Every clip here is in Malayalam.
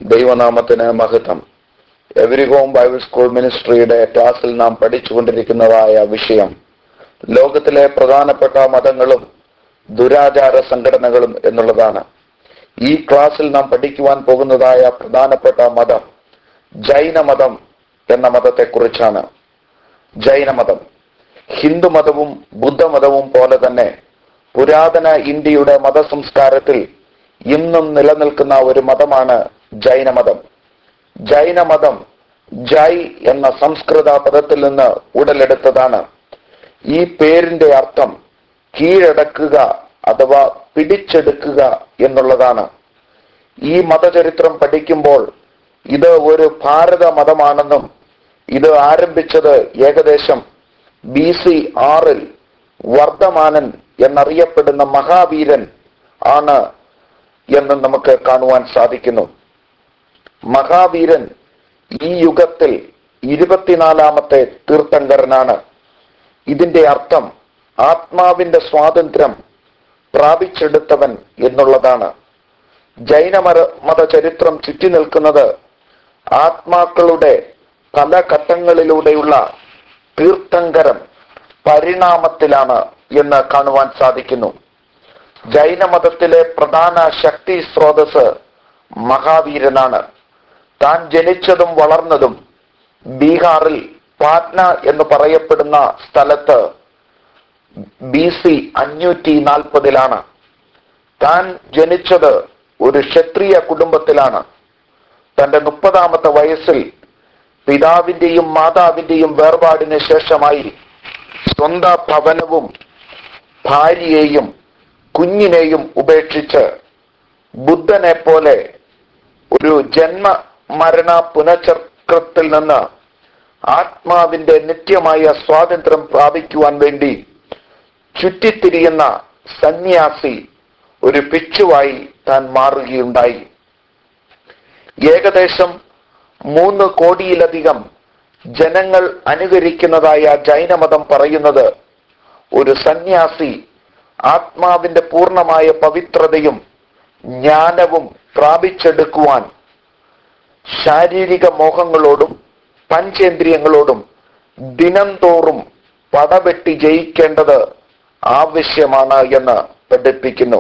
ദൈവനാമത്തിന് മഹത്വം. എവരി ഹോം ബൈബിൾ സ്കൂൾ മിനിസ്ട്രിയുടെ ക്ലാസ്സിൽ നാം പഠിച്ചുകൊണ്ടിരിക്കുന്നതായ വിഷയം ലോകത്തിലെ പ്രധാനപ്പെട്ട മതങ്ങളും ദുരാചാര സംഘടനകളും എന്നുള്ളതാണ്. ഈ ക്ലാസ്സിൽ നാം പഠിക്കുവാൻ പോകുന്നതായ പ്രധാനപ്പെട്ട മതം ജൈനമതം എന്ന മതത്തെക്കുറിച്ചാണ്. ജൈനമതം ഹിന്ദുമതവും ബുദ്ധമതവും പോലെ തന്നെ പുരാതന ഇന്ത്യയുടെ മതസംസ്കാരത്തിൽ ഇന്നും നിലനിൽക്കുന്ന ഒരു മതമാണ് ജൈനമതം. ജൈനമതം ജൈ എന്ന സംസ്കൃത പദത്തിൽ നിന്ന് ഉടലെടുത്തതാണ്. ഈ പേരിന്റെ അർത്ഥം കീഴടക്കുക അഥവാ പിടിച്ചെടുക്കുക എന്നുള്ളതാണ്. ഈ മതചരിത്രം പഠിക്കുമ്പോൾ ഇത് ഒരു ഭാരത മതമാണെന്നും ഇത് ആരംഭിച്ചത് ഏകദേശം BC 6 വർദ്ധമാനൻ എന്നറിയപ്പെടുന്ന മഹാവീരൻ ആണ് എന്ന് നമുക്ക് കാണുവാൻ സാധിക്കുന്നു. മഹാവീരൻ ഈ യുഗത്തിൽ 24ാമത്തെ തീർത്ഥങ്കരനാണ്. ഇതിന്റെ അർത്ഥം ആത്മാവിന്റെ സ്വാതന്ത്ര്യം പ്രാപിച്ചെടുത്തവൻ എന്നുള്ളതാണ്. ജൈനമത ചരിത്രം ചുറ്റി നിൽക്കുന്നത് ആത്മാക്കളുടെ പല ഘട്ടങ്ങളിലൂടെയുള്ള തീർത്ഥങ്കരം പരിണാമത്തിലാണ് എന്ന് കാണുവാൻ സാധിക്കുന്നു. ജൈനമതത്തിലെ പ്രധാന ശക്തി സ്രോതസ് മഹാവീരനാണ്. താൻ ജനിച്ചതും വളർന്നതും ബീഹാറിൽ പാറ്റ്ന എന്ന് പറയപ്പെടുന്ന സ്ഥലത്ത് BC 540 താൻ ജനിച്ചത് ഒരു ക്ഷത്രിയ കുടുംബത്തിലാണ്. തന്റെ 30ാമത്തെ വയസ്സിൽ പിതാവിന്റെയും മാതാവിന്റെയും വേർപാടിന് ശേഷമായി സ്വന്തം ഭവനവും ഭാര്യയെയും കുഞ്ഞിനെയും ഉപേക്ഷിച്ച് ബുദ്ധനെ പോലെ ഒരു ജന്മ മരണ പുനഃചക്രത്തിൽ നിന്ന് ആത്മാവിന്റെ നിത്യമായ സ്വാതന്ത്ര്യം പ്രാപിക്കുവാൻ വേണ്ടി ചുറ്റിത്തിരിയുന്ന സന്യാസി, ഒരു ഭിക്ഷുവായി താൻ മാറുകയുണ്ടായി. ഏകദേശം 3 കോടിയിലധികം ജനങ്ങൾ അനുകരിക്കുന്നതായ ജൈനമതം പറയുന്നത് ഒരു സന്യാസി ആത്മാവിന്റെ പൂർണ്ണമായ പവിത്രതയും ജ്ഞാനവും പ്രാപിച്ചെടുക്കുവാൻ ശാരീരിക മോഹങ്ങളോടും പഞ്ചേന്ദ്രിയങ്ങളോടും ദിനം തോറും പടവെട്ടി ജയിക്കേണ്ടത് ആവശ്യമാണ് എന്ന് പഠിപ്പിക്കുന്നു.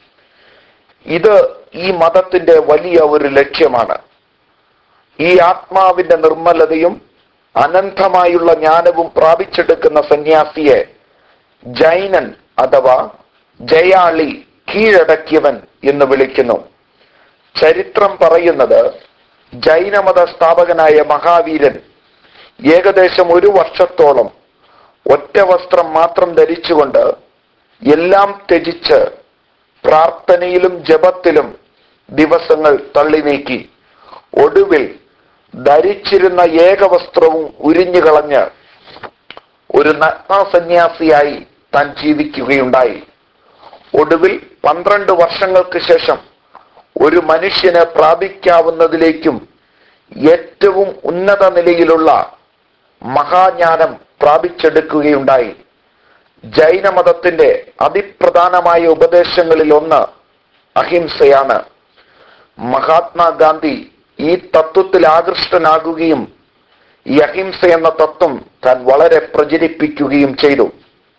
ഇത് ഈ മതത്തിന്റെ വലിയ ഒരു ലക്ഷ്യമാണ്. ഈ ആത്മാവിന്റെ നിർമ്മലതയും അനന്തമായുള്ള ജ്ഞാനവും പ്രാപിച്ചെടുക്കുന്ന സന്യാസിയെ ജൈനൻ അഥവാ ജയാളി, കീഴടക്കിയവൻ എന്ന് വിളിക്കുന്നു. ചരിത്രം പറയുന്നത് ജൈനമത സ്ഥാപകനായ മഹാവീരൻ ഏകദേശം 1 വർഷത്തോളം ഒറ്റ വസ്ത്രം മാത്രം ധരിച്ചുകൊണ്ട് എല്ലാം ത്യജിച്ച് പ്രാർത്ഥനയിലും ജപത്തിലും ദിവസങ്ങൾ തള്ളി നീക്കി. ഒടുവിൽ ധരിച്ചിരുന്ന ഏകവസ്ത്രവും ഉരിഞ്ഞു കളഞ്ഞ് ഒരു നഗ്ന സന്യാസിയായി താൻ ജീവിക്കുകയുണ്ടായി. ഒടുവിൽ 12 വർഷങ്ങൾക്ക് ശേഷം ഒരു മനുഷ്യന് പ്രാപിക്കാവുന്നതിലേക്കും ഏറ്റവും ഉന്നത നിലയിലുള്ള മഹാജ്ഞാനം പ്രാപിച്ചെടുക്കുകയുണ്ടായി. ജൈനമതത്തിന്റെ അതിപ്രധാനമായ ഉപദേശങ്ങളിൽ ഒന്ന് അഹിംസയാണ്. മഹാത്മാഗാന്ധി ഈ തത്വത്തിൽ ആകൃഷ്ടനാകുകയും ഈ അഹിംസ എന്ന തത്വം താൻ വളരെ പ്രചരിപ്പിക്കുകയും ചെയ്തു.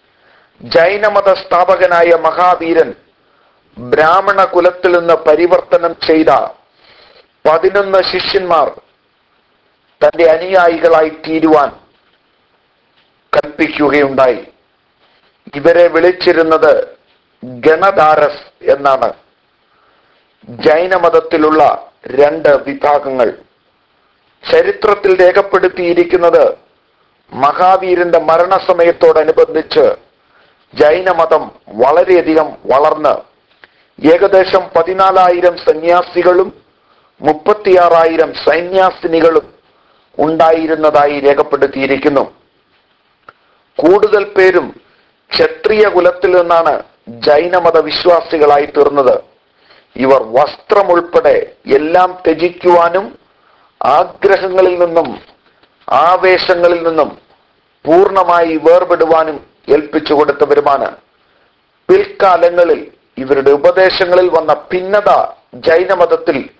ജൈനമത സ്ഥാപകനായ മഹാവീരൻ ബ്രാഹ്മണ കുലത്തിൽ നിന്ന് പരിവർത്തനം ചെയ്ത 11 ശിഷ്യന്മാർ തന്റെ അനുയായികളായി തീരുവാൻ കൽപ്പിക്കുകയുണ്ടായി. ഇവരെ വിളിച്ചിരുന്നത് ഗണധാരസ് എന്നാണ്. ജൈനമതത്തിലുള്ള 2 വിഭാഗങ്ങൾ ചരിത്രത്തിൽ രേഖപ്പെടുത്തിയിരിക്കുന്നത് മഹാവീരന്റെ മരണസമയത്തോടനുബന്ധിച്ച് ജൈനമതം വളരെയധികം വളർന്ന് ഏകദേശം 14,000 സന്യാസികളും 36,000 സന്യാസിനികളും ഉണ്ടായിരുന്നതായി രേഖപ്പെടുത്തിയിരിക്കുന്നു. കൂടുതൽ പേരും ക്ഷത്രിയ കുലത്തിൽ നിന്നാണ് ജൈനമത വിശ്വാസികളായി തീർന്നത്. ഇവർ വസ്ത്രം ഉൾപ്പെടെ എല്ലാം ത്യജിക്കുവാനും ആഗ്രഹങ്ങളിൽ നിന്നും ആവേശങ്ങളിൽ നിന്നും പൂർണ്ണമായി വേർപെടുവാനും ഏൽപ്പിച്ചു കൊടുത്തവരുമാണ്. പിൽക്കാലങ്ങളിൽ ഇവരുടെ ഉപദേശങ്ങളിൽ വന്ന ഭിന്നത ജൈനമതത്തിൽ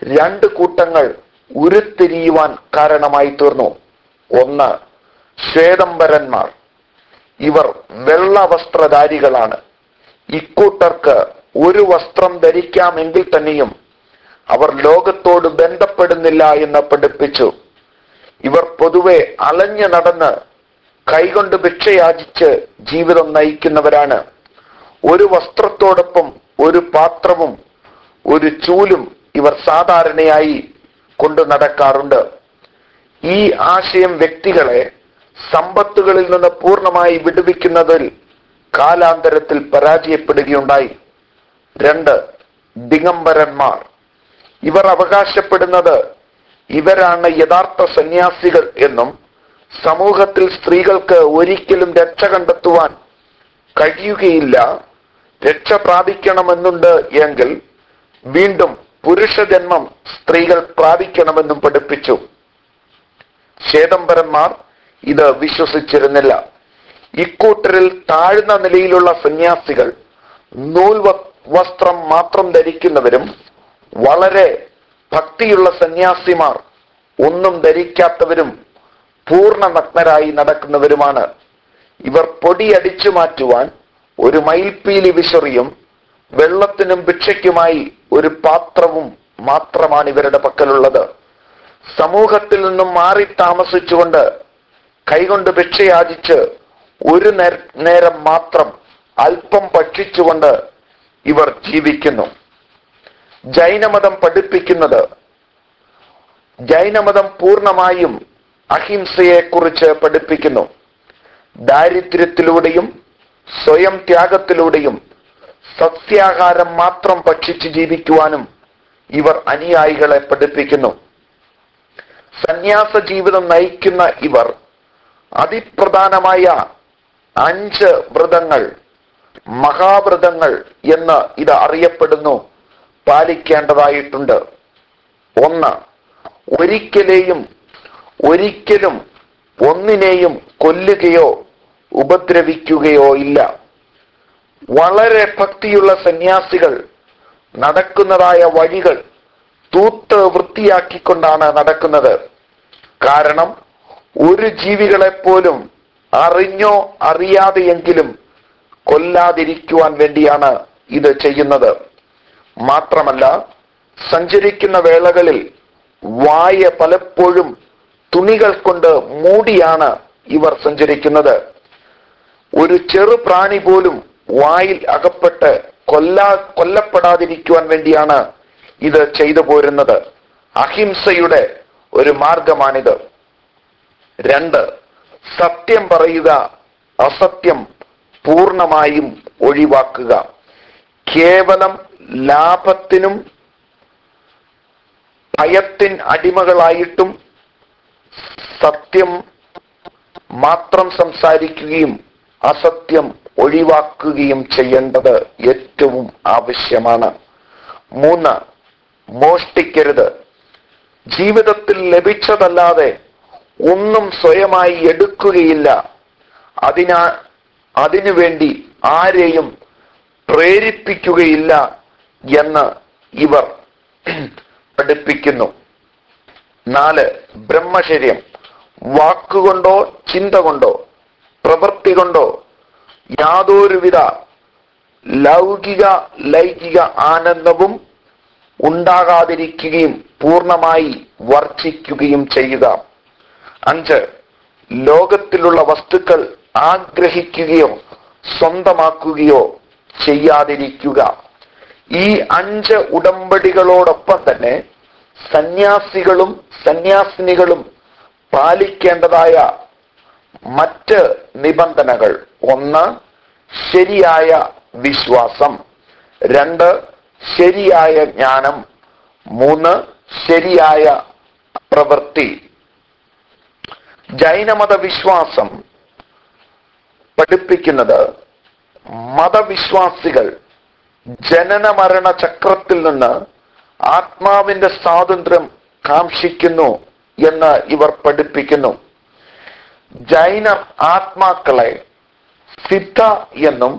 രണ്ട് കൂട്ടങ്ങൾ ഉരുത്തിരിയുവാൻ കാരണമായി തീർന്നു. ഒന്ന്, ശ്വേതംബരന്മാർ. ഇവർ വെള്ള വസ്ത്രധാരികളാണ്. ഇക്കൂട്ടർക്ക് ഒരു വസ്ത്രം ധരിക്കാമെങ്കിൽ തന്നെയും അവർ ലോകത്തോട് ബന്ധപ്പെടുന്നില്ല എന്ന് പഠിപ്പിച്ചു. ഇവർ പൊതുവെ അലഞ്ഞു നടന്ന് കൈകൊണ്ട് ഭിക്ഷയാചിച്ച് ജീവിതം നയിക്കുന്നവരാണ്. ഒരു വസ്ത്രത്തോടൊപ്പം ഒരു പാത്രവും ഒരു ചൂലും ഇവർ സാധാരണയായി കൊണ്ടു നടക്കാറുണ്ട്. ഈ ആശയം വ്യക്തികളെ സമ്പത്തുകളിൽ നിന്ന് പൂർണ്ണമായി വിടുവിക്കുന്നതിൽ കാലാന്തരത്തിൽ പരാജയപ്പെടുകയുണ്ടായി. രണ്ട്, ദിഗംബരന്മാർ. ഇവർ അവകാശപ്പെടുന്നത് ഇവരാണ് യഥാർത്ഥ സന്യാസികൾ എന്നും സമൂഹത്തിൽ സ്ത്രീകൾക്ക് ഒരിക്കലും രക്ഷ കണ്ടെത്തുവാൻ കഴിയുകയില്ല, രക്ഷ പ്രാപിക്കണമെന്നുണ്ട് എങ്കിൽ വീണ്ടും പുരുഷജന്മം സ്ത്രീകൾ പ്രാപിക്കണമെന്നും പഠിപ്പിച്ചു. ശ്വേതംബരന്മാർ ഇത് വിശ്വസിച്ചിരുന്നില്ല. ഇക്കൂട്ടരിൽ താഴ്ന്ന നിലയിലുള്ള സന്യാസികൾ നൂൽ വസ്ത്രം മാത്രം ധരിക്കുന്നവരും വളരെ ഭക്തിയുള്ള സന്യാസിമാർ ഒന്നും ധരിക്കാത്തവരും പൂർണ്ണ നഗ്നരായി നടക്കുന്നവരുമാണ്. ഇവർ പൊടി അടിച്ചു മാറ്റുവാൻ ഒരു മയിൽപ്പീലി വിശറിയും വെള്ളത്തിനും ഭിക്ഷയ്ക്കുമായി ഒരു പാത്രവും മാത്രമാണ് ഇവരുടെ പക്കലുള്ളത്. സമൂഹത്തിൽ നിന്നും മാറി താമസിച്ചുകൊണ്ട് കൈകൊണ്ട് ഭിക്ഷയാചിച്ച് ഒരു നേരം മാത്രം അല്പം ഭക്ഷിച്ചുകൊണ്ട് ഇവർ ജീവിക്കുന്നു. ജൈനമതം പഠിപ്പിക്കുന്നത്, ജൈനമതം പൂർണ്ണമായും അഹിംസയെ കുറിച്ച് പഠിപ്പിക്കുന്നു. ദാരിദ്ര്യത്തിലൂടെയും സ്വയം ത്യാഗത്തിലൂടെയും സസ്യാഹാരം മാത്രം ഭക്ഷിച്ച് ജീവിക്കുവാനും ഇവർ അനുയായികളെ പഠിപ്പിക്കുന്നു. സന്യാസ ജീവിതം നയിക്കുന്ന ഇവർ അതിപ്രധാനമായ 5 വ്രതങ്ങൾ, മഹാവ്രതങ്ങൾ എന്ന് ഇത് അറിയപ്പെടുന്നു, പാലിക്കേണ്ടതായിട്ടുണ്ട്. ഒന്ന്, ഒരിക്കലും ഒന്നിനെയും കൊല്ലുകയോ ഉപദ്രവിക്കുകയോ ഇല്ല. വളരെ ഭക്തിയുള്ള സന്യാസികൾ നടക്കുന്നതായ വഴികൾ തൂത്ത് വൃത്തിയാക്കിക്കൊണ്ടാണ് നടക്കുന്നത്. കാരണം ഒരു ജീവികളെപ്പോലും അറിഞ്ഞോ അറിയാതെയെങ്കിലും കൊല്ലാതിരിക്കുവാൻ വേണ്ടിയാണ് ഇത് ചെയ്യുന്നത്. മാത്രമല്ല, സഞ്ചരിക്കുന്ന വേളകളിൽ വായ പലപ്പോഴും തുണികൾ കൊണ്ട് മൂടിയാണ് ഇവർ സഞ്ചരിക്കുന്നത്. ഒരു ചെറു പ്രാണി പോലും വായിൽ അകപ്പെട്ട് കൊല്ലപ്പെടാതിരിക്കുവാൻ വേണ്ടിയാണ് ഇത് ചെയ്തു പോരുന്നത്. അഹിംസയുടെ ഒരു മാർഗമാണിത്. 2, സത്യം പറയുക, അസത്യം പൂർണ്ണമായും ഒഴിവാക്കുക. കേവലം ലാഭത്തിനും ഭയത്തിൻ അടിമകളായിട്ടും സത്യം മാത്രം സംസാരിക്കുകയും അസത്യം ഒഴിവാക്കുകയും ചെയ്യേണ്ടത് ഏറ്റവും ആവശ്യമാണ്. 3, മോഷ്ടിക്കരുത്. ജീവിതത്തിൽ ലഭിച്ചതല്ലാതെ ഒന്നും സ്വയമായി എടുക്കുകയില്ല. അതിനുവേണ്ടി ആരെയും പ്രേരിപ്പിക്കുകയില്ല എന്ന് ഇവർ പഠിപ്പിക്കുന്നു. 4, ബ്രഹ്മചര്യം. വാക്കുകൊണ്ടോ ചിന്ത കൊണ്ടോ പ്രവൃത്തി കൊണ്ടോ യാതൊരുവിധ ലൈംഗിക ആനന്ദവും ഉണ്ടാകാതിരിക്കുകയും പൂർണ്ണമായി വർജിക്കുകയും ചെയ്യുക. 5, ലോകത്തിലുള്ള വസ്തുക്കൾ ആഗ്രഹിക്കുകയോ സ്വന്തമാക്കുകയോ ചെയ്യാതിരിക്കുക. ഈ 5 ഉടമ്പടികളോടൊപ്പം തന്നെ സന്യാസികളും സന്യാസിനികളും പാലിക്കേണ്ടതായ മറ്റ് നിബന്ധനകൾ: 1, ശരിയായ വിശ്വാസം. 2, ശരിയായ ജ്ഞാനം. 3, ശരിയായ പ്രവൃത്തി. ജൈനമത വിശ്വാസം പഠിപ്പിക്കുന്നത് മതവിശ്വാസികൾ ജനന മരണ ചക്രത്തിൽ നിന്ന് ആത്മാവിന്റെ സ്വാതന്ത്ര്യം കാംക്ഷിക്കുന്നു എന്ന് ഇവർ പഠിപ്പിക്കുന്നു. ജൈനർ ആത്മാക്കളെ സിദ്ധ എന്നും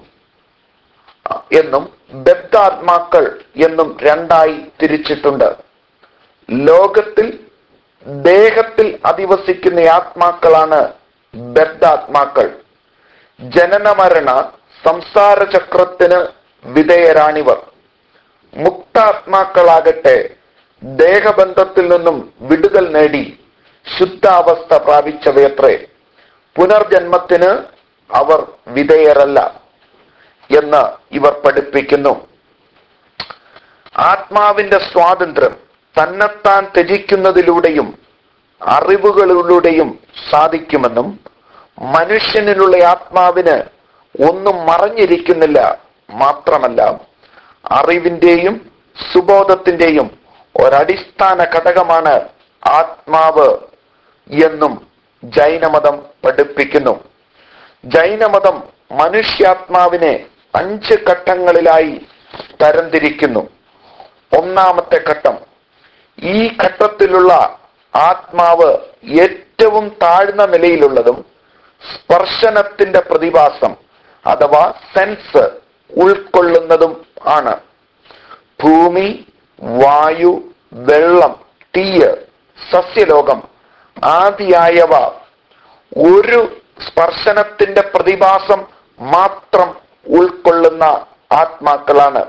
ബദ്ധാത്മാക്കൾ എന്നും 2ആയി തിരിച്ചിട്ടുണ്ട്. ലോകത്തിൽ ദേഹത്തിൽ അധിവസിക്കുന്ന ആത്മാക്കളാണ് ബദ്ധാത്മാക്കൾ. ജനനമരണ സംസാര ചക്രത്തിന് വിധേയരാണിവർ. മുക്താത്മാക്കളാകട്ടെ ദേഹബന്ധത്തിൽ നിന്നും വിടുതൽ നേടി ശുദ്ധാവസ്ഥ പ്രാപിച്ചവയത്രേ. പുനർജന്മത്തിന് അവർ വിധേയരല്ല എന്ന് ഇവർ പഠിപ്പിക്കുന്നു. ആത്മാവിന്റെ സ്വാതന്ത്ര്യം തന്നെത്താൻ ത്യജിക്കുന്നതിലൂടെയും അറിവുകളിലൂടെയും സാധിക്കുമെന്നും മനുഷ്യനിലുള്ള ആത്മാവിന് ഒന്നും മറഞ്ഞിരിക്കുന്നില്ല, മാത്രമല്ല അറിവിന്റെയും സുബോധത്തിന്റെയും ഒരടിസ്ഥാന ഘടകമാണ് ആത്മാവ് എന്നും ജൈനമതം പഠിപ്പിക്കുന്നു. ജൈനമതം മനുഷ്യാത്മാവിനെ 5 ഘട്ടങ്ങളിലായി തരംതിരിക്കുന്നു. ഒന്നാമത്തെ ഘട്ടം. ഈ ഘട്ടത്തിലുള്ള ആത്മാവ് ഏറ്റവും താഴ്ന്ന നിലയിലുള്ളതും സ്പർശനത്തിന്റെ പ്രതിഭാസം അഥവാ സെൻസ് ഉൾക്കൊള്ളുന്നതും ആണ്. ഭൂമി, വായു, വെള്ളം, തീയ്, സസ്യലോകം ആദിയായവ ഒരു സ്പർശനത്തിന്റെ പ്രതിഭാസം മാത്രം ഉൾക്കൊള്ളുന്ന ആത്മാക്കളാണ്.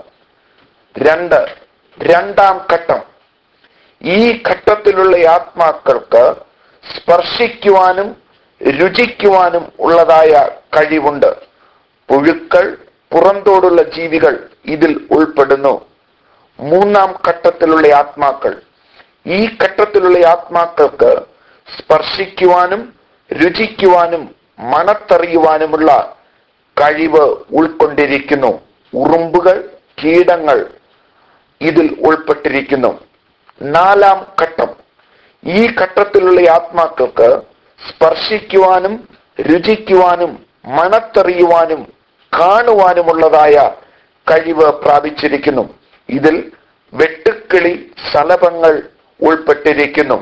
രണ്ടാം ഘട്ടം. ഈ ഘട്ടത്തിലുള്ള ആത്മാക്കൾക്ക് സ്പർശിക്കുവാനും രുചിക്കുവാനും ഉള്ളതായ കഴിവുണ്ട്. പുഴുക്കൾ, പുറന്തോടുള്ള ജീവികൾ ഇതിൽ ഉൾപ്പെടുന്നു. മൂന്നാം ഘട്ടത്തിലുള്ള ആത്മാക്കൾ. ഈ ഘട്ടത്തിലുള്ള ആത്മാക്കൾക്ക് സ്പർശിക്കുവാനും രുചിക്കുവാനും മണത്തറിയുവാനുമുള്ള കഴിവ് ഉൾക്കൊണ്ടിരിക്കുന്നു. ഉറുമ്പുകൾ, കീടങ്ങൾ ഇതിൽ ഉൾപ്പെട്ടിരിക്കുന്നു. നാലാം ഘട്ടം. ഈ ഘട്ടത്തിലുള്ള ആത്മാക്കൾക്ക് സ്പർശിക്കുവാനും രുചിക്കുവാനും മണത്തറിയുവാനും കാണുവാനുമുള്ളതായ കഴിവ് പ്രാപിച്ചിരിക്കുന്നു. ഇതിൽ വെട്ടുക്കിളി, ശലഭങ്ങൾ ഉൾപ്പെട്ടിരിക്കുന്നു.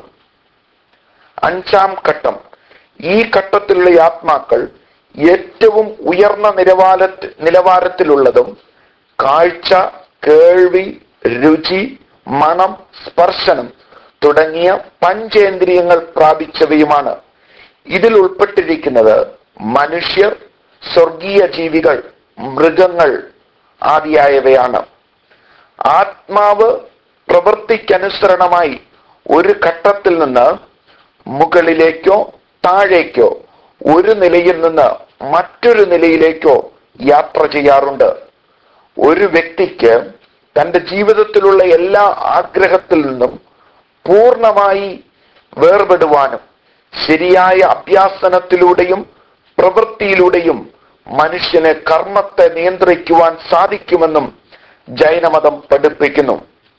അഞ്ചാം ഘട്ടം. ഈ ഘട്ടത്തിലുള്ള ആത്മാക്കൾ ഏറ്റവും ഉയർന്ന നിലവാരത്തിലുള്ളതും കാഴ്ച, കേൾവി, രുചി, മണം, സ്പർശനം തുടങ്ങിയ പഞ്ചേന്ദ്രിയങ്ങൾ പ്രാപിച്ചവയുമാണ്. ഇതിൽ ഉൾപ്പെട്ടിരിക്കുന്നത് മനുഷ്യർ, സ്വർഗീയ ജീവികൾ, മൃഗങ്ങൾ ആദിയായവയാണ്. ആത്മാവ് പ്രവൃത്തിക്കനുസരണമായി ഒരു ഘട്ടത്തിൽ നിന്ന് മുകളിലേക്കോ താഴേക്കോ, ഒരു നിലയിൽ നിന്ന് മറ്റൊരു നിലയിലേക്കോ യാത്ര ചെയ്യാറുണ്ട്. ഒരു വ്യക്തിക്ക് തന്റെ ജീവിതത്തിലുള്ള എല്ലാ ആഗ്രഹത്തിൽ നിന്നും പൂർണ്ണമായി വേർപെടുവാനും ശരിയായ അഭ്യാസനത്തിലൂടെയും പ്രവൃത്തിയിലൂടെയും മനുഷ്യന് കർമ്മത്തെ നിയന്ത്രിക്കുവാൻ സാധിക്കുമെന്നും ജൈനമതം പഠിപ്പിക്കുന്നു.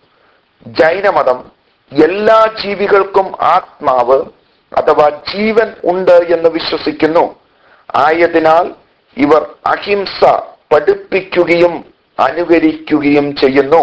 ജൈനമതം എല്ലാ ജീവികൾക്കും ആത്മാവ് അഥവാ ജീവൻ ഉണ്ട് എന്ന് വിശ്വസിക്കുന്നു. ആയതിനാൽ ഇവർ അഹിംസ പഠിപ്പിക്കുകയും അനുകരിക്കുകയും ചെയ്യുന്നു.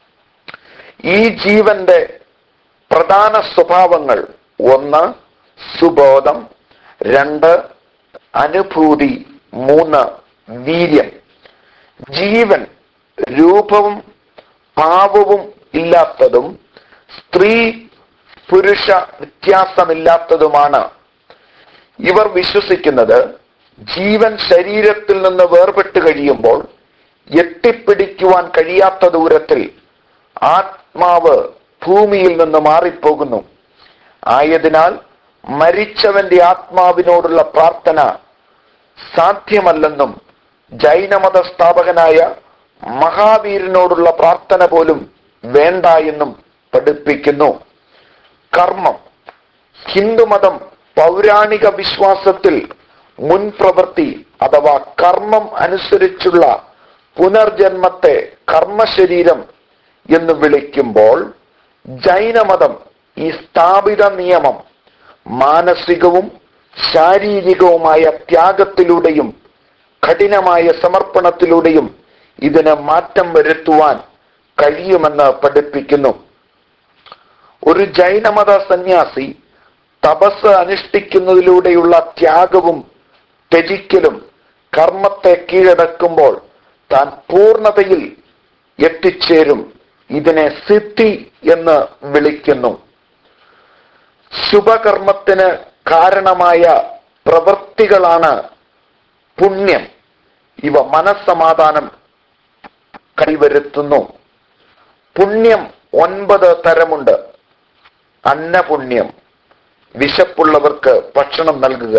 ഈ ജീവന്റെ പ്രധാന സ്വഭാവങ്ങൾ: 1 സുബോധം, 2 അനുഭൂതി, 3 വീര്യം. ജീവൻ രൂപവും ഭാവവും ഇല്ലാത്തതും സ്ത്രീ പുരുഷ വ്യത്യാസമില്ലാത്തതുമാണ്. ഇവർ വിശ്വസിക്കുന്നത് ജീവൻ ശരീരത്തിൽ നിന്ന് വേർപെട്ട് കഴിയുമ്പോൾ എത്തിപ്പിടിക്കുവാൻ കഴിയാത്ത ദൂരത്തിൽ ആത്മാവ് ഭൂമിയിൽ നിന്ന് മാറിപ്പോകുന്നു. ആയതിനാൽ മരിച്ചവന്റെ ആത്മാവിനോടുള്ള പ്രാർത്ഥന സാധ്യമല്ലെന്നും ജൈനമത സ്ഥാപകനായ മഹാവീരനോടുള്ള പ്രാർത്ഥന പോലും വേണ്ട എന്നും പഠിപ്പിക്കുന്നു. കർമ്മം. ഹിന്ദുമതം പൗരാണിക വിശ്വാസത്തിൽ മുൻപ്രവൃത്തി അഥവാ കർമ്മം അനുസരിച്ചുള്ള പുനർജന്മത്തെ കർമ്മശരീരം എന്ന് വിളിക്കുമ്പോൾ, ജൈനമതം ഈ സ്ഥാപിത നിയമം മാനസികവും ശാരീരികവുമായ ത്യാഗത്തിലൂടെയും കഠിനമായ സമർപ്പണത്തിലൂടെയും ഇതിന് മാറ്റം വരുത്തുവാൻ കഴിയുമെന്ന് പഠിപ്പിക്കുന്നു. ഒരു ജൈനമത സന്യാസി തപസ് അനുഷ്ഠിക്കുന്നതിലൂടെയുള്ള ത്യാഗവും ത്യജിക്കലും കർമ്മത്തെ കീഴടക്കുമ്പോൾ താൻ പൂർണ്ണതയിൽ എത്തിച്ചേരും ഇതിനെ സിദ്ധി എന്ന് വിളിക്കുന്നു. ശുഭകർമ്മത്തിന് കാരണമായ പ്രവൃത്തികളാണ് പുണ്യം. ഇവ മനസ്സമാധാനം കൈവരുത്തുന്നു. പുണ്യം 9 തരമുണ്ട്. അന്നപുണ്യം, വിശപ്പുള്ളവർക്ക് ഭക്ഷണം നൽകുക.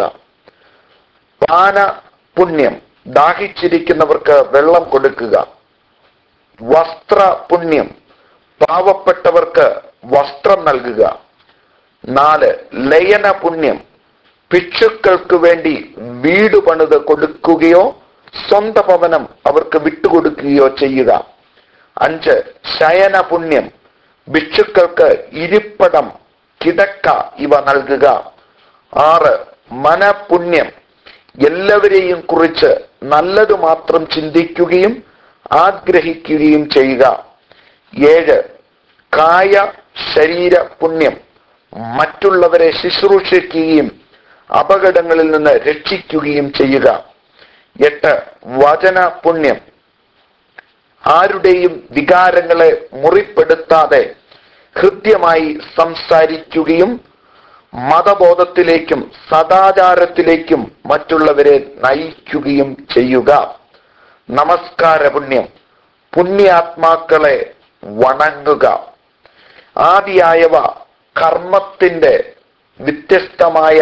പാനപുണ്യം, ദാഹിച്ചിരിക്കുന്നവർക്ക് വെള്ളം കൊടുക്കുക. വസ്ത്രപുണ്യം, പാവപ്പെട്ടവർക്ക് വസ്ത്രം നൽകുക. 4 ലയന പുണ്യം, ഭിക്ഷുക്കൾക്ക് വേണ്ടി വീട് പണിത് കൊടുക്കുകയോ സ്വന്തം ഭവനം അവർക്ക് വിട്ടുകൊടുക്കുകയോ ചെയ്യുക. 5 ശയന പുണ്യം, ഭിക്ഷുക്കൾക്ക് ഇരിപ്പിടം, കിടക്ക ഇവ നൽകുക. 6 മനപുണ്യം, എല്ലാവരെയും കുറിച്ച് നല്ലത് മാത്രം ചിന്തിക്കുകയും ആഗ്രഹിക്കുകയും ചെയ്യുക. 7 കായ ശരീര പുണ്യം, മറ്റുള്ളവരെ ശുശ്രൂഷിക്കുകയും അപകടങ്ങളിൽ നിന്ന് രക്ഷിക്കുകയും ചെയ്യുക. 8 വചന പുണ്യം, ആരുടെയും വികാരങ്ങളെ മുറിപ്പെടുത്താതെ ഹൃദ്യമായി സംസാരിക്കുകയും മതബോധത്തിലേക്കും സദാചാരത്തിലേക്കും മറ്റുള്ളവരെ നയിക്കുകയും ചെയ്യുക. നമസ്കാര പുണ്യം, പുണ്യാത്മാക്കളെ വണങ്ങുക. ആദിയായവ കർമ്മത്തിന്റെ വ്യത്യസ്തമായ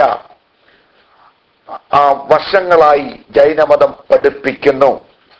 വശങ്ങളായി ജൈനമതം പഠിപ്പിക്കുന്നു.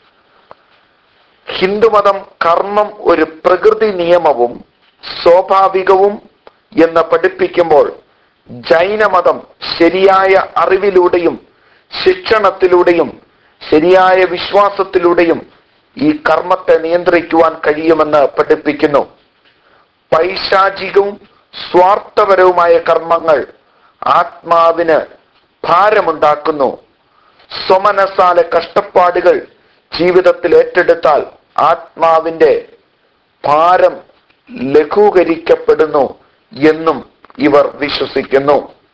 ഹിന്ദുമതം കർമ്മം ഒരു പ്രകൃതി നിയമവും സ്വാഭാവികവും എന്ന് പഠിപ്പിക്കുമ്പോൾ, ജൈനമതം ശരിയായ അറിവിലൂടെയും ശിക്ഷണത്തിലൂടെയും ശരിയായ വിശ്വാസത്തിലൂടെയും ഈ കർമ്മത്തെ നിയന്ത്രിക്കുവാൻ കഴിയുമെന്ന് പഠിപ്പിക്കുന്നു. പൈശാചികവും സ്വാർത്ഥപരവുമായ കർമ്മങ്ങൾ ആത്മാവിന് ഭാരമുണ്ടാക്കുന്നു. സ്വമനസാലെ കഷ്ടപ്പാടുകൾ ജീവിതത്തിൽ ഏറ്റെടുത്താൽ ആത്മാവിന്റെ ഭാരം ലഘൂകരിക്കപ്പെടുന്നു എന്നും ഇവർ വിശ്വസിക്കുന്നു.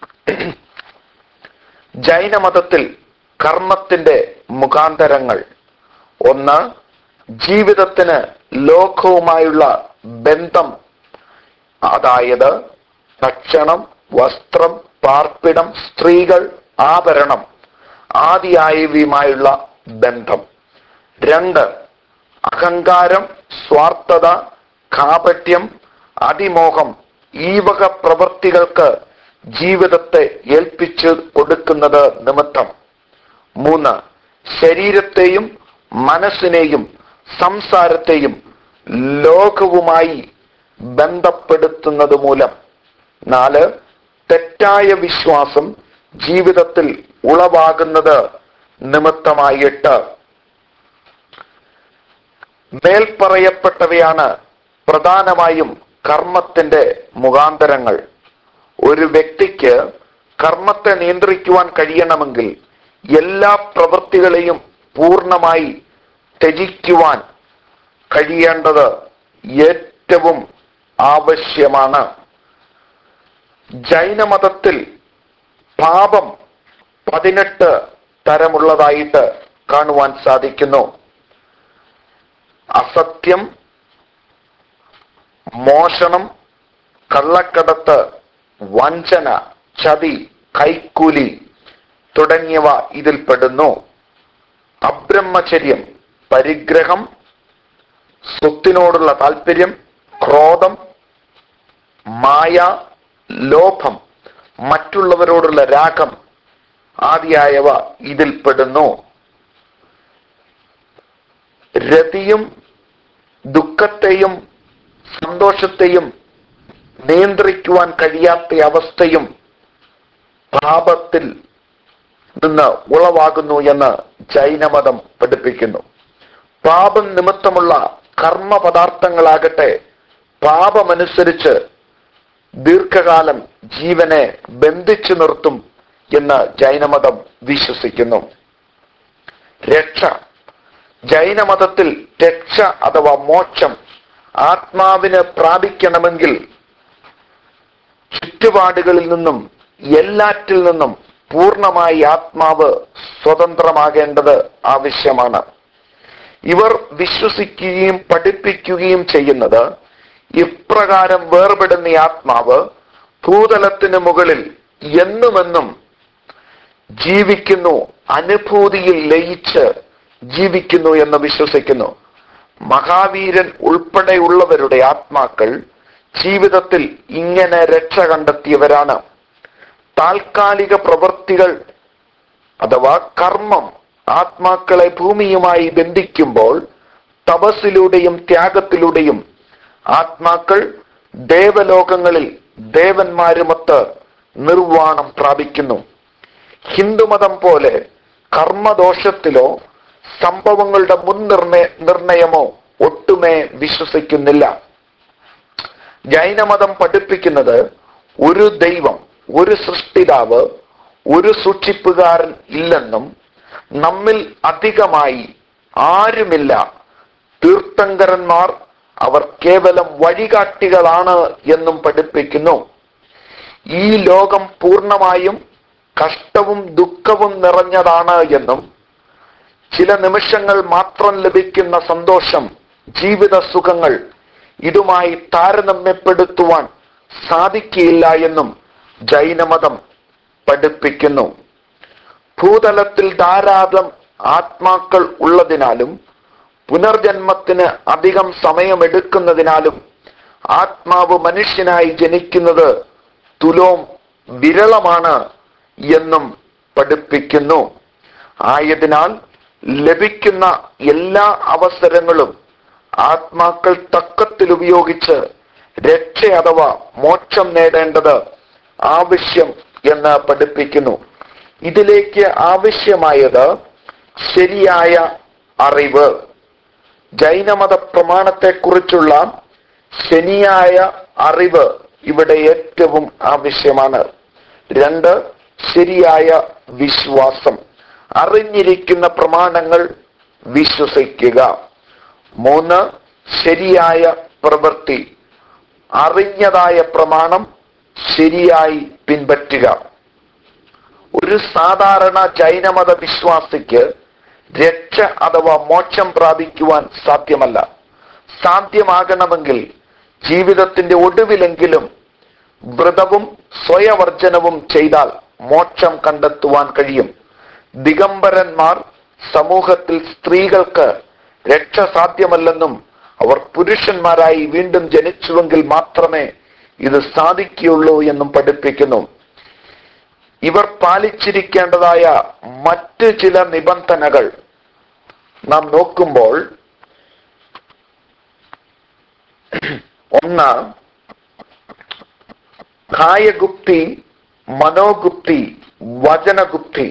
ജൈനമതത്തിൽ കർമ്മത്തിന്റെ മുഖാന്തരങ്ങൾ: 1 ജീവിതത്തിന് ലോകവുമായുള്ള ബന്ധം, അതായത് ഭക്ഷണം, വസ്ത്രം, പാർപ്പിടം, സ്ത്രീകൾ, ആഭരണം ആദിയായവയുമായുള്ള ബന്ധം. 2 അഹങ്കാരം, സ്വാർത്ഥത, കാപട്യം, അതിമോഹം ഈ വക പ്രവൃത്തികൾക്ക് ജീവിതത്തെ ഏൽപ്പിച്ചു കൊടുക്കുന്നത് നിമിത്തം. 3 ശരീരത്തെയും മനസ്സിനെയും സംസാരത്തെയും ലോകവുമായി ബന്ധപ്പെടുത്തുന്നത് മൂലം. 4 തെറ്റായ വിശ്വാസം ജീവിതത്തിൽ ഉളവാകുന്നത് നിമിത്തമായിട്ട്. മേൽപ്പറയപ്പെട്ടവയാണ് പ്രധാനമായും കർമ്മത്തിന്റെ മുഖാന്തരങ്ങൾ. ഒരു വ്യക്തിക്ക് കർമ്മത്തെ നിയന്ത്രിക്കുവാൻ കഴിയണമെങ്കിൽ എല്ലാ പ്രവൃത്തികളെയും പൂർണ്ണമായി ത്യജിക്കുവാൻ കഴിയേണ്ടത് ഏറ്റവും ആവശ്യമാണ്. ജൈനമതത്തിൽ പാപം 18 തരമുള്ളതായിട്ട് കാണുവാൻ സാധിക്കുന്നു. അസത്യം, മോഷണം, കള്ളക്കടത്ത്, വഞ്ചന, ചതി, കൈക്കൂലി തുടങ്ങിയവ ഇതിൽപ്പെടുന്നു. അബ്രഹ്മചര്യം, പരിഗ്രഹം, സ്വത്തിനോടുള്ള താല്പര്യം, ക്രോധം, മായ, ലോഭം, മറ്റുള്ളവരോടുള്ള രാഗം ആദിയായവ ഇതിൽപ്പെടുന്നു. രതിയും ദുഃഖത്തെയും സന്തോഷത്തെയും നിയന്ത്രിക്കുവാൻ കഴിയാത്ത അവസ്ഥയും പാപത്തിൽ നിന്ന് ഉളവാകുന്നു എന്ന് ജൈനമതം പഠിപ്പിക്കുന്നു. പാപം നിമിത്തമുള്ള കർമ്മ പദാർത്ഥങ്ങളാകട്ടെ പാപമനുസരിച്ച് ദീർഘകാലം ജീവനെ ബന്ധിച്ചു നിർത്തും എന്ന് ജൈനമതം വിശ്വസിക്കുന്നു. രക്ഷ: ജൈനമതത്തിൽ രക്ഷ അഥവാ മോക്ഷം ആത്മാവിന് പ്രാപിക്കണമെങ്കിൽ ചുറ്റുപാടുകളിൽ നിന്നും എല്ലാറ്റിൽ നിന്നും പൂർണ്ണമായി ആത്മാവ് സ്വതന്ത്രമാകേണ്ടത് ആവശ്യമാണ്. ഇവർ വിശ്വസിക്കുകയും പഠിപ്പിക്കുകയും ചെയ്യുന്നത് ഇപ്രകാരം വേർപെടുന്ന ഈ ആത്മാവ് ഭൂതലത്തിന് മുകളിൽ എന്നുമെന്നും ജീവിക്കുന്നു, അനുഭൂതിയിൽ ലയിച്ച് ജീവിക്കുന്നു എന്ന് വിശ്വസിക്കുന്നു. മഹാവീരൻ ഉൾപ്പെടെയുള്ളവരുടെ ആത്മാക്കൾ ജീവിതത്തിൽ ഇങ്ങനെ രക്ഷ കണ്ടെത്തിയവരാണ്. താൽക്കാലിക പ്രവൃത്തികൾ അഥവാ കർമ്മം ആത്മാക്കളെ ഭൂമിയുമായി ബന്ധിക്കുമ്പോൾ തപസ്സിലൂടെയും ത്യാഗത്തിലൂടെയും ആത്മാക്കൾ ദേവലോകങ്ങളിൽ ദേവന്മാരുമൊത്ത് നിർവ്വാണം പ്രാപിക്കുന്നു. ഹിന്ദുമതം പോലെ കർമ്മദോഷത്തിലോ സംഭവങ്ങളുടെ നിർണയമോ ഒട്ടുമേ വിശ്വസിക്കുന്നില്ല. ജൈനമതം പഠിപ്പിക്കുന്നത് ഒരു ദൈവം, ഒരു സൃഷ്ടിതാവ്, ഒരു സൂക്ഷിപ്പുകാരൻ ഇല്ലെന്നും നമ്മിൽ അധികമായി ആരുമില്ല, തീർത്ഥങ്കരന്മാർ അവർ കേവലം വഴികാട്ടികളാണ് എന്നും പഠിപ്പിക്കുന്നു. ഈ ലോകം പൂർണ്ണമായും കഷ്ടവും ദുഃഖവും നിറഞ്ഞതാണ് എന്നും ചില നിമിഷങ്ങൾ മാത്രം ലഭിക്കുന്ന സന്തോഷം, ജീവിത സുഖങ്ങൾ ഇതുമായി താരതമ്യപ്പെടുത്തുവാൻ സാധിക്കില്ല എന്നും ജൈനമതം പഠിപ്പിക്കുന്നു. ഭൂതലത്തിൽ ധാരാളം ആത്മാക്കൾ ഉള്ളതിനാലും പുനർജന്മത്തിന് അധികം സമയമെടുക്കുന്നതിനാലും ആത്മാവ് മനുഷ്യനായി ജനിക്കുന്നത് തുലോം വിരളമാണ് എന്നും പഠിപ്പിക്കുന്നു. ആയതിനാൽ ലഭിക്കുന്ന എല്ലാ അവസരങ്ങളും ആത്മാക്കൾ തക്കത്തിൽ ഉപയോഗിച്ച് രക്ഷ അഥവാ മോക്ഷം നേടേണ്ടത് ആവശ്യം എന്ന് പഠിപ്പിക്കുന്നു. ഇതിലേക്ക് ആവശ്യമായത് ശരിയായ അറിവ്. ജൈനമത പ്രമാണത്തെക്കുറിച്ചുള്ള ശരിയായ അറിവ് ഇവിടെ ഏറ്റവും ആവശ്യമാണ്. 2, ശരിയായ വിശ്വാസം. അറിഞ്ഞിരിക്കുന്ന പ്രമാണങ്ങൾ വിശ്വസിക്കുക. 3, ശരിയായ പ്രവൃത്തി. അറിഞ്ഞതായ പ്രമാണം ശരിയായി പിൻപറ്റുക. ഒരു സാധാരണ ജൈനമത വിശ്വാസിക്ക് രക്ഷ അഥവാ മോക്ഷം പ്രാപിക്കുവാൻ സാധ്യമല്ല. സാധ്യമാകണമെങ്കിൽ ജീവിതത്തിന്റെ ഒടുവിലെങ്കിലും വ്രതവും സ്വയവർജനവും ചെയ്താൽ മോക്ഷം കണ്ടെത്തുവാൻ കഴിയും. ദിഗംബരന്മാർ സമൂഹത്തിൽ സ്ത്രീകൾക്ക് രക്ഷ സാധ്യമല്ലെന്നും അവർ പുരുഷന്മാരായി വീണ്ടും ജനിച്ചുവെങ്കിൽ മാത്രമേ ഇത് സാധിക്കുകയുള്ളൂ എന്നും പഠിപ്പിക്കുന്നു. ഇവർ പാലിച്ചിരിക്കേണ്ടതായ മറ്റ് ചില നിബന്ധനകൾ നാം നോക്കുമ്പോൾ, 1, കായഗുപ്തി, മനോഗുപ്തി, വചനഗുപ്തി.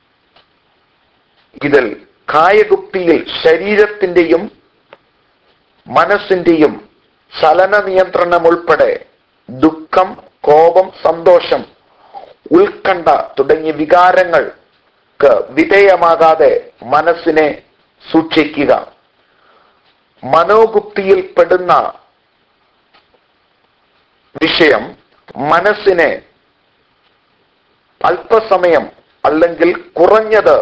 ഇതിൽ കായഗുപ്തിയിൽ ശരീരത്തിന്റെയും മനസ്സിന്റെയും ചലന നിയന്ത്രണം ഉൾപ്പെടെ ദുഃഖം, കോപം, സന്തോഷം, ഉത്കണ്ഠ തുടങ്ങിയ വികാരങ്ങൾക്ക് വിധേയമാകാതെ മനസ്സിനെ സൂക്ഷിക്കുക. മനോഗുപ്തിയിൽ പെടുന്ന വിഷയം മനസ്സിനെ അല്പസമയം അല്ലെങ്കിൽ കുറഞ്ഞത്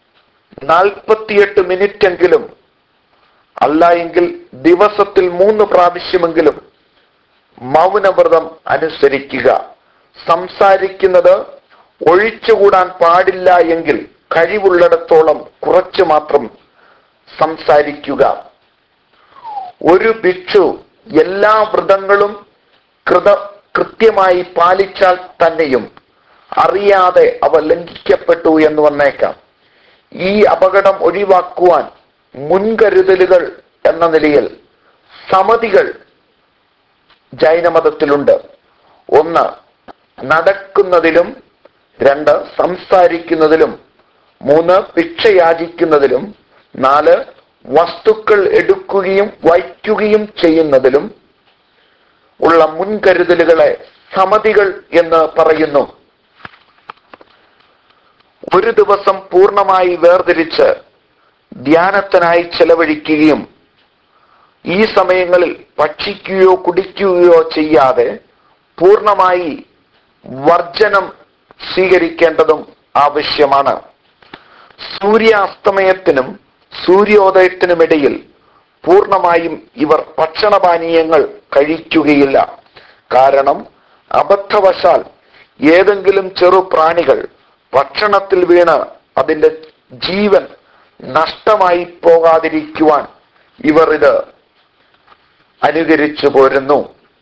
48 മിനിറ്റെങ്കിലും അല്ല എങ്കിൽ ദിവസത്തിൽ 3 പ്രാവശ്യമെങ്കിലും മൗനവ്രതം അനുസരിക്കുക. സംസാരിക്കുന്നത് ഒഴിച്ചുകൂടാൻ പാടില്ല എങ്കിൽ കഴിവുള്ളിടത്തോളം കുറച്ചു മാത്രം സംസാരിക്കുക. ഒരു ഭിക്ഷു എല്ലാ വ്രതങ്ങളും കൃത്യമായി പാലിച്ചാൽ തന്നെയും അറിയാതെ അവ ലംഘിക്കപ്പെട്ടു എന്ന് വന്നേക്കാം. ഈ അപകടം ഒഴിവാക്കുവാൻ മുൻകരുതലുകൾ എന്ന നിലയിൽ സമിതികൾ ജൈനമതത്തിലുണ്ട്. 1, നടക്കുന്നതിലും, 2, സംസാരിക്കുന്നതിലും, 3, ഭിക്ഷ യാചിക്കുന്നതിലും, 4, വസ്തുക്കൾ എടുക്കുകയും വയ്ക്കുകയും ചെയ്യുന്നതിലും ഉള്ള മുൻകരുതലുകളെ സമിതികൾ എന്ന് പറയുന്നു. ഒരു ദിവസം പൂർണ്ണമായി വേർതിരിച്ച് ധ്യാനത്തിനായി ചെലവഴിക്കുകയും ഈ സമയങ്ങളിൽ ഭക്ഷിക്കുകയോ കുടിക്കുകയോ ചെയ്യാതെ പൂർണ്ണമായി വർജനം സ്വീകരിക്കേണ്ടതും ആവശ്യമാണ്. സൂര്യാസ്തമയത്തിനും സൂര്യോദയത്തിനുമിടയിൽ പൂർണ്ണമായും ഇവർ ഭക്ഷണപാനീയങ്ങൾ കഴിക്കുകയില്ല. കാരണം അബദ്ധവശാൽ ഏതെങ്കിലും ചെറു പ്രാണികൾ ഭക്ഷണത്തിൽ വീണ് അതിന്റെ ജീവൻ നഷ്ടമായി പോകാതിരിക്കുവാൻ ഇവർ ഇത് അനുകരിച്ചു പോരുന്നു.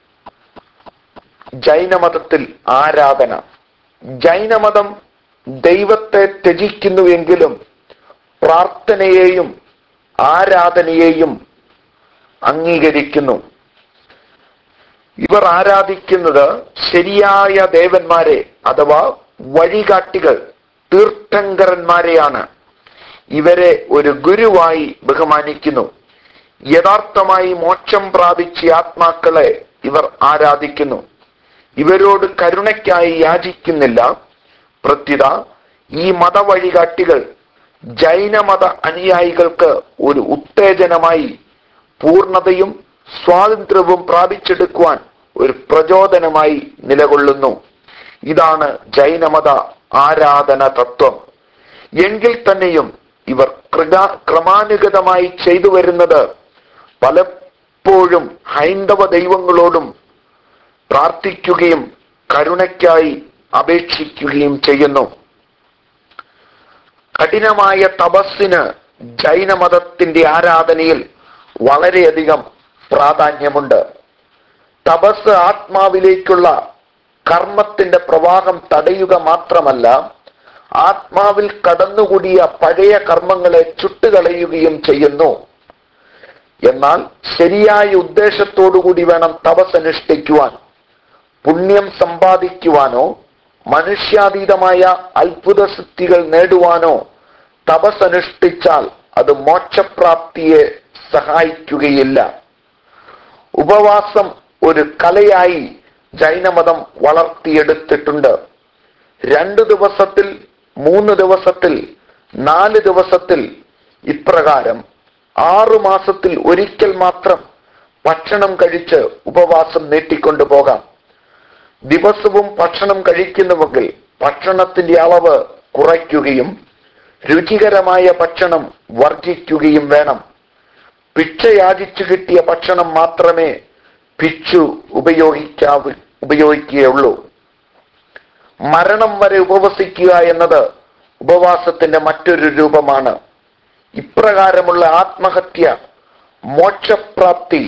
ജൈനമതത്തിൽ ആരാധന. ജൈനമതം ദൈവത്തെ ത്യജിക്കുന്നുവെങ്കിലും പ്രാർത്ഥനയെയും ആരാധനയെയും അംഗീകരിക്കുന്നു. ഇവർ ആരാധിക്കുന്നത് ശരിയായ ദേവന്മാരെ അഥവാ വഴികാട്ടികൾ, തീർത്ഥങ്കരന്മാരെയാണ്. ഇവരെ ഒരു ഗുരുവായി ബഹുമാനിക്കുന്നു. യഥാർത്ഥമായി മോക്ഷം പ്രാപിച്ച ആത്മാക്കളെ ഇവർ ആരാധിക്കുന്നു. ഇവരോട് കരുണയ്ക്കായി യാചിക്കുന്നില്ല. പ്രത്യുത ഈ മതവഴികാട്ടികൾ ജൈനമത അനുയായികൾക്ക് ഒരു ഉത്തേജനമായി പൂർണ്ണതയും സ്വാതന്ത്ര്യവും പ്രാപിച്ചെടുക്കുവാൻ ഒരു പ്രചോദനമായി നിലകൊള്ളുന്നു. ഇതാണ് ജൈനമത ആരാധന തത്വം. എങ്കിൽ തന്നെയും ഇവർ ക്രമാനുഗതമായി ചെയ്തു വരുന്നത് പലപ്പോഴും ഹൈന്ദവ ദൈവങ്ങളോടും പ്രാർത്ഥിക്കുകയും കരുണയ്ക്കായി അപേക്ഷിക്കുകയും ചെയ്യുന്നു. കഠിനമായ തപസ്സിന് ജൈനമതത്തിന്റെ ആരാധനയിൽ വളരെയധികം പ്രാധാന്യമുണ്ട്. തപസ് ആത്മാവിലേക്കുള്ള കർമ്മത്തിന്റെ പ്രവാഹം തടയുക മാത്രമല്ല, ആത്മാവിൽ കടന്നുകൂടിയ പഴയ കർമ്മങ്ങളെ ചുട്ടുകളയുകയും ചെയ്യുന്നു. എന്നാൽ ശരിയായ ഉദ്ദേശത്തോടുകൂടി വേണം തപസ് അനുഷ്ഠിക്കുവാൻ. പുണ്യം സമ്പാദിക്കുവാനോ മനുഷ്യാതീതമായ അത്ഭുത സിദ്ധികൾ നേടുവാനോ തപസ് അനുഷ്ഠിച്ചാൽ അത് മോക്ഷപ്രാപ്തിയെ സഹായിക്കുകയില്ല. ഉപവാസം ഒരു കലയായി ജൈനമതം വളർത്തിയെടുത്തിട്ടുണ്ട്. 2 ദിവസത്തിൽ, 3 ദിവസത്തിൽ, 4 ദിവസത്തിൽ, ഇപ്രകാരം 6 മാസത്തിൽ ഒരിക്കൽ മാത്രം ഭക്ഷണം കഴിച്ച് ഉപവാസം നീട്ടിക്കൊണ്ടു പോകാം. ദിവസവും ഭക്ഷണം കഴിക്കുന്നുവെങ്കിൽ ഭക്ഷണത്തിന്റെ അളവ് കുറയ്ക്കുകയും രുചികരമായ ഭക്ഷണം വർജിക്കുകയും വേണം. ഭിക്ഷ യാചിച്ചു കിട്ടിയ ഭക്ഷണം മാത്രമേ ഭിക്ഷു ഉപയോഗിക്കുകയുള്ളൂ. മരണം വരെ ഉപവസിക്കുക എന്നത് ഉപവാസത്തിന്റെ മറ്റൊരു രൂപമാണ്. ഇപ്രകാരമുള്ള ആത്മഹത്യ മോക്ഷപ്രാപ്തി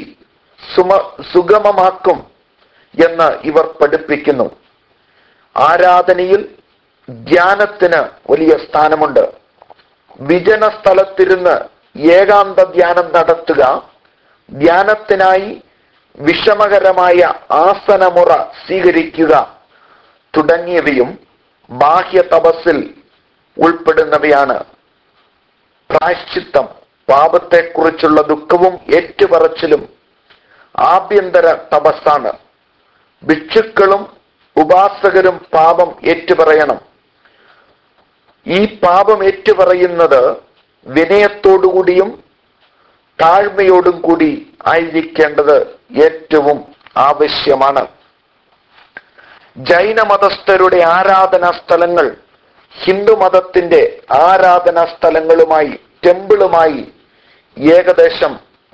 സുഗമമാക്കും എന്ന് ഇവർ പഠിപ്പിക്കുന്നു. ആരാധനയിൽ ധ്യാനത്തിന് വലിയ സ്ഥാനമുണ്ട്. വിജന സ്ഥലത്തിരുന്ന് ഏകാന്ത ധ്യാനം നടത്തുക, ധ്യാനത്തിനായി വിഷമകരമായ ആസനമുറ സ്വീകരിക്കുക തുടങ്ങിയവയും ബാഹ്യ തപസ്സിൽ ഉൾപ്പെടുന്നവയാണ്. പ്രായശ്ചിത്തം, പാപത്തെക്കുറിച്ചുള്ള ദുഃഖവും ഏറ്റുപറച്ചിലും ആഭ്യന്തര തപസ്സാണ്. ഭിക്ഷുക്കളും ഉപാസകരും പാപം ഏറ്റുപറയണം. ഈ പാപം ഏറ്റുപറയുന്നത് വിനയത്തോടുകൂടിയും താഴ്മയോടും കൂടി ആയിരിക്കേണ്ടത് ഏറ്റവും ആവശ്യമാണ്. ജൈനമതസ്ഥരുടെ ആരാധനാ സ്ഥലങ്ങൾ ഹിന്ദുമതത്തിന്റെ ആരാധനാ സ്ഥലങ്ങളുമായി, ടെമ്പിളുമായി ഏകദേശം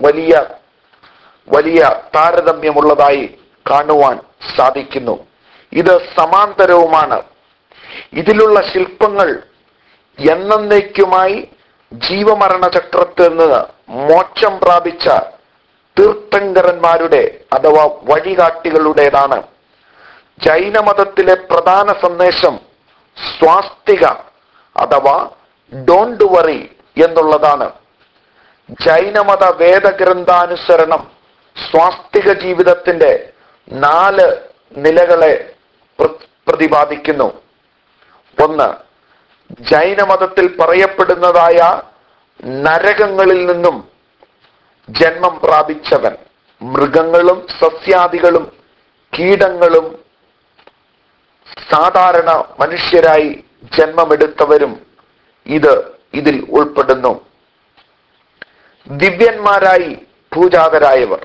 വലിയ താരതമ്യമുള്ളതായി കാണുവാൻ സാധിക്കുന്നു. ഇത് സമാന്തരവുമാണ്. ഇതിലുള്ള ശില്പങ്ങൾ എന്നേക്കുമായി ജീവമരണ ചക്രത്തിൽ നിന്ന് മോക്ഷം പ്രാപിച്ച തീർത്ഥങ്കരന്മാരുടെ അഥവാ വഴികാട്ടികളുടേതാണ്. ജൈനമതത്തിലെ പ്രധാന സന്ദേശം സ്വാസ്തിക അഥവാ ഡോണ്ട് വറി എന്നുള്ളതാണ്. ജൈനമത വേദഗ്രന്ഥാനുസരണം സ്വാസ്തിക ജീവിതത്തിന്റെ 4 നിലകളെ പ്രതിപാദിക്കുന്നു. 1. ജൈനമതത്തിൽ പറയപ്പെടുന്നതായ നരകങ്ങളിൽ നിന്നും ജന്മം പ്രാപിച്ചവൻ. മൃഗങ്ങളും സസ്യാദികളും കീടങ്ങളും സാധാരണ മനുഷ്യരായി ജന്മമെടുത്തവരും ഇതിൽ ഉൾപ്പെടുന്നു. ദിവ്യന്മാരായി പൂജാതരായവർ.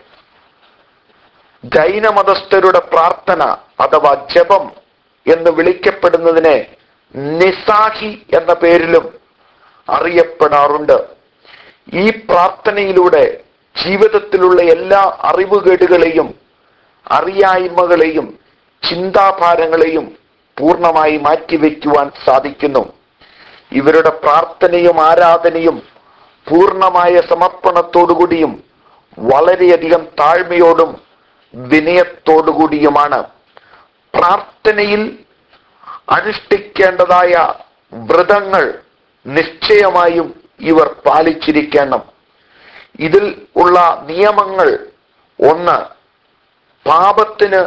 ജൈനമതസ്ഥരുടെ പ്രാർത്ഥന അഥവാ ജപം എന്ന് വിളിക്കപ്പെടുന്നതിനെ നിസാഹി എന്ന പേരിലും അറിയപ്പെടാറുണ്ട്. ഈ പ്രാർത്ഥനയിലൂടെ ജീവിതത്തിലുള്ള എല്ലാ അറിവുകേടുകളെയും അറിയായ്മകളെയും ചിന്താഭാരങ്ങളെയും പൂർണ്ണമായി മാറ്റിവെക്കുവാൻ സാധിക്കുന്നു. ഇവരുടെ പ്രാർത്ഥനയും ആരാധനയും പൂർണ്ണമായ സമർപ്പണത്തോടുകൂടിയും വളരെയധികം താഴ്മയോടും വിനയത്തോടുകൂടിയുമാണ്. പ്രാർത്ഥനയിൽ അനുഷ്ഠിക്കേണ്ടതായ വ്രതങ്ങൾ നിശ്ചയമായും ഇവർ പാലിച്ചിരിക്കണം. ഇതിൽ ഉള്ള നിയമങ്ങൾ: 1, പാപത്തിന്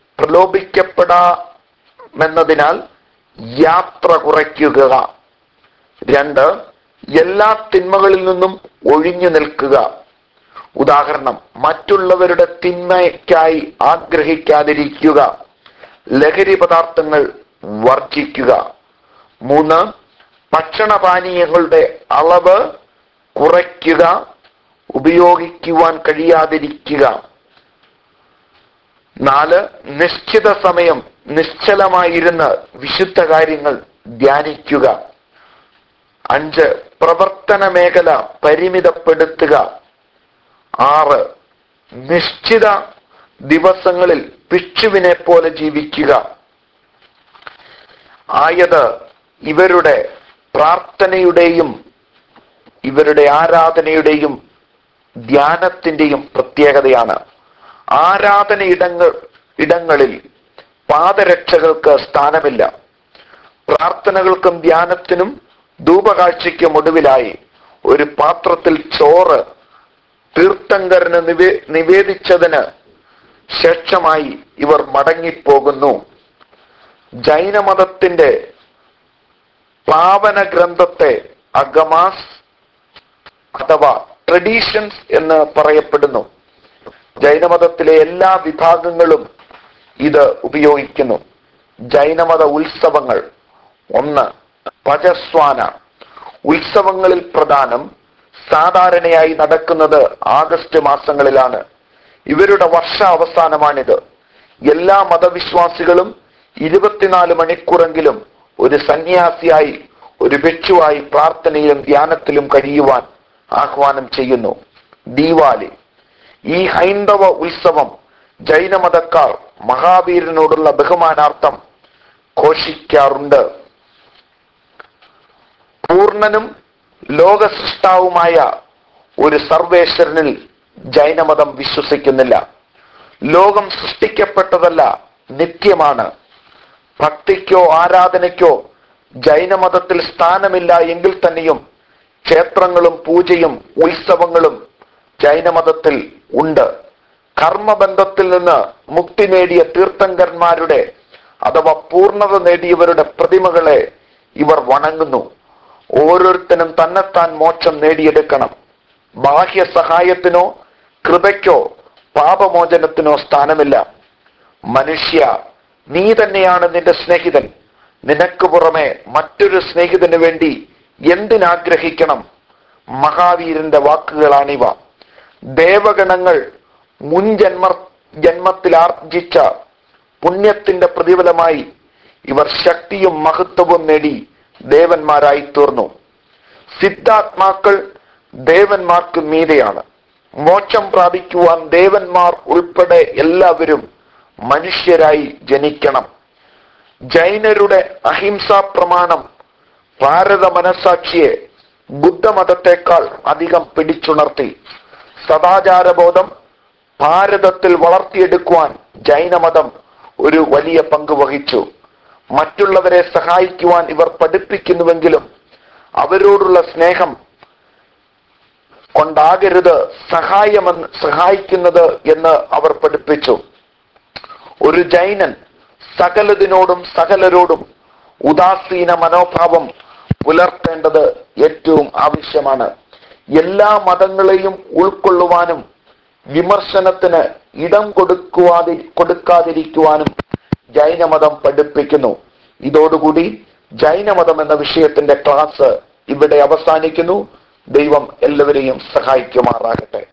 പ്രലോഭിക്കപ്പെടാമെന്നതിനാൽ യാത്ര കുറയ്ക്കുക. 2, എല്ലാ തിന്മകളിൽ നിന്നും ഒഴിഞ്ഞു നിൽക്കുക. ഉദാഹരണം, മറ്റുള്ളവരുടെ തിന്മയ്ക്കായി ആഗ്രഹിക്കാതിരിക്കുക. ലഹരി പദാർത്ഥങ്ങൾ വർജിക്കുക. 3, ഭക്ഷണപാനീയങ്ങളുടെ അളവ് കുറയ്ക്കുക, ഉപയോഗിക്കുവാൻ കഴിയാതിരിക്കുക. 4, നിശ്ചിത സമയം നിശ്ചലമായിരുന്ന് വിശുദ്ധ കാര്യങ്ങൾ ധ്യാനിക്കുക. 5, പ്രവർത്തന മേഖല പരിമിതപ്പെടുത്തുക. 6, നിശ്ചിത ദിവസങ്ങളിൽ ഭിക്ഷുവിനെ പോലെ ജീവിക്കുക. ആയത് ഇവരുടെ പ്രാർത്ഥനയുടെയും ഇവരുടെ ആരാധനയുടെയും ധ്യാനത്തിന്റെയും പ്രത്യേകതയാണ്. ഇടങ്ങളിൽ പാദരക്ഷകൾക്ക് സ്ഥാനമില്ല. പ്രാർത്ഥനകൾക്കും ധ്യാനത്തിനും ധൂപകാഴ്ചയ്ക്കും ഒടുവിലായി ഒരു പാത്രത്തിൽ ചോറ് തീർത്ഥങ്കരന് നിവേദിച്ചതിന് ശേഷമായി ഇവർ മടങ്ങിപ്പോകുന്നു. ജൈനമതത്തിന്റെ പാവന ഗ്രന്ഥത്തെ അഗമാസ് അഥവാ ട്രഡീഷൻസ് എന്ന് പറയപ്പെടുന്നു. ജൈനമതത്തിലെ എല്ലാ വിഭാഗങ്ങളും ഇത് ഉപയോഗിക്കുന്നു. ജൈനമത ഉത്സവങ്ങൾ: 1, പചസ്വാന. ഉത്സവങ്ങളിൽ പ്രധാനം സാധാരണയായി നടക്കുന്നത് ആഗസ്റ്റ് മാസങ്ങളിലാണ്. ഇവരുടെ വർഷ അവസാനമാണിത്. എല്ലാ മതവിശ്വാസികളും 24 മണിക്കൂറെങ്കിലും ഒരു സന്യാസിയായി, ഒരു ഭിക്ഷുവായി പ്രാർത്ഥനയിലും ധ്യാനത്തിലും കഴിയുവാൻ ആഹ്വാനം ചെയ്യുന്നു. ദീവാലി. ഈ ഹൈന്ദവ ഉത്സവം ജൈനമതക്കാർ മഹാവീരനോടുള്ള ബഹുമാനാർത്ഥം ഘോഷിക്കാറുണ്ട്. പൂർണ്ണനും ലോകസൃഷ്ടാവുമായ ഒരു സർവേശ്വരനിൽ ജൈനമതം വിശ്വസിക്കുന്നില്ല. ലോകം സൃഷ്ടിക്കപ്പെട്ടതല്ല, നിത്യമാണ്. ഭക്തിക്കോ ആരാധനയ്ക്കോ ജൈനമതത്തിൽ സ്ഥാനമില്ല എങ്കിൽ തന്നെയും ക്ഷേത്രങ്ങളും പൂജയും ഉത്സവങ്ങളും ജൈനമതത്തിൽ ഉണ്ട്. കർമ്മബന്ധത്തിൽ നിന്ന് മുക്തി നേടിയ തീർത്ഥങ്കരന്മാരുടെ അഥവാ പൂർണ്ണത നേടിയവരുടെ പ്രതിമകളെ ഇവർ വണങ്ങുന്നു. ഓരോരുത്തരും തന്നെത്താൻ മോക്ഷം നേടിയെടുക്കണം. ബാഹ്യ സഹായത്തിനോ കൃപയ്ക്കോ പാപമോചനത്തിനോ സ്ഥാനമില്ല. മനുഷ്യ, നീ തന്നെയാണ് നിന്റെ സ്നേഹിതൻ. നിനക്ക് പുറമെ മറ്റൊരു സ്നേഹിതന് വേണ്ടി എന്തിനാഗ്രഹിക്കണം? മഹാവീരന്റെ വാക്കുകളാണിവ. ദേവഗണങ്ങൾ മുൻ ജന്മത്തിൽ ആർജിച്ച പുണ്യത്തിന്റെ പ്രതിഫലമായി ഇവർ ശക്തിയും മഹത്വവും നേടി ദേവന്മാരായി തീർന്നു. സിദ്ധാത്മാക്കൾ ദേവന്മാർക്ക് മീതെയാണ്. മോക്ഷം പ്രാപിക്കുവാൻ ദേവന്മാർ ഉൾപ്പെടെ എല്ലാവരും മനുഷ്യരായി ജനിക്കണം. ജൈനരുടെ അഹിംസാ പ്രമാണം ഭാരത മനസാക്ഷിയെ ബുദ്ധമതത്തെക്കാൾ അധികം പിടിച്ചുണർത്തി. സദാചാരബോധം ഭാരതത്തിൽ വളർത്തിയെടുക്കുവാൻ ജൈനമതം ഒരു വലിയ പങ്ക് വഹിച്ചു. മറ്റുള്ളവരെ സഹായിക്കുവാൻ ഇവർ പഠിപ്പിക്കുന്നുവെങ്കിലും അവരോടുള്ള സ്നേഹം കൊണ്ടാകരുത് സഹായിക്കുന്നത് എന്ന് അവർ പഠിപ്പിച്ചു. ഒരു ജൈനൻ സകലതിനോടും സകലരോടും ഉദാസീന മനോഭാവം പുലർത്തേണ്ടത് ഏറ്റവും ആവശ്യമാണ്. എല്ലാ മതങ്ങളെയും ഉൾക്കൊള്ളുവാനും വിമർശനത്തിന് ഇടം കൊടുക്കാതിരിക്കുവാനും ജൈനമതം പഠിപ്പിക്കുന്നു. ഇതോടുകൂടി ജൈനമതം എന്ന വിഷയത്തിന്റെ ക്ലാസ് ഇവിടെ അവസാനിക്കുന്നു. ദൈവം എല്ലാവരെയും സഹായിക്കുമാറാകട്ടെ.